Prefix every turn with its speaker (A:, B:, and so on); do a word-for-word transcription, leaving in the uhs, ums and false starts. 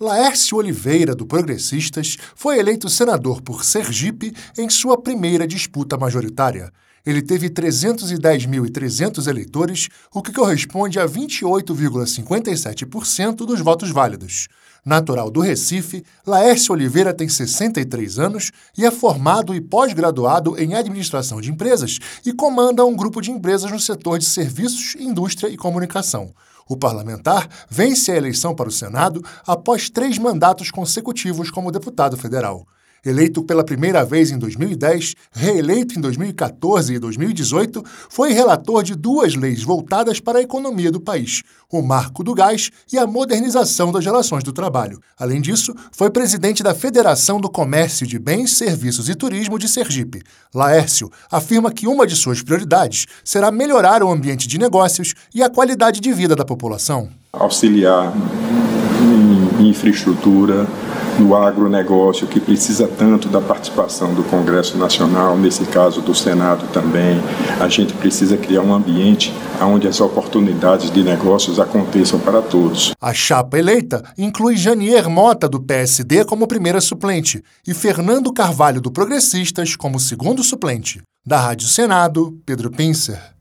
A: Laércio Oliveira, do Progressistas, foi eleito senador por Sergipe em sua primeira disputa majoritária. Ele teve trezentos e dez mil e trezentos eleitores, o que corresponde a vinte e oito vírgula cinquenta e sete por cento dos votos válidos. Natural do Recife, Laércio Oliveira tem sessenta e três anos e é formado e pós-graduado em administração de empresas e comanda um grupo de empresas no setor de serviços, indústria e comunicação. O parlamentar vence a eleição para o Senado após três mandatos consecutivos como deputado federal. Eleito pela primeira vez em dois mil e dez, reeleito em dois mil e quatorze e dois mil e dezoito, foi relator de duas leis voltadas para a economia do país, o Marco do Gás e a modernização das relações do trabalho. Além disso, foi presidente da Federação do Comércio de Bens, Serviços e Turismo de Sergipe. Laércio afirma que uma de suas prioridades será melhorar o ambiente de negócios e a qualidade de vida da população.
B: Auxiliar em infraestrutura, no agronegócio, que precisa tanto da participação do Congresso Nacional, nesse caso do Senado também. A gente precisa criar um ambiente onde as oportunidades de negócios aconteçam para todos.
A: A chapa eleita inclui Janier Mota, do P S D, como primeira suplente e Fernando Carvalho, do Progressistas, como segundo suplente. Da Rádio Senado, Pedro Pincer.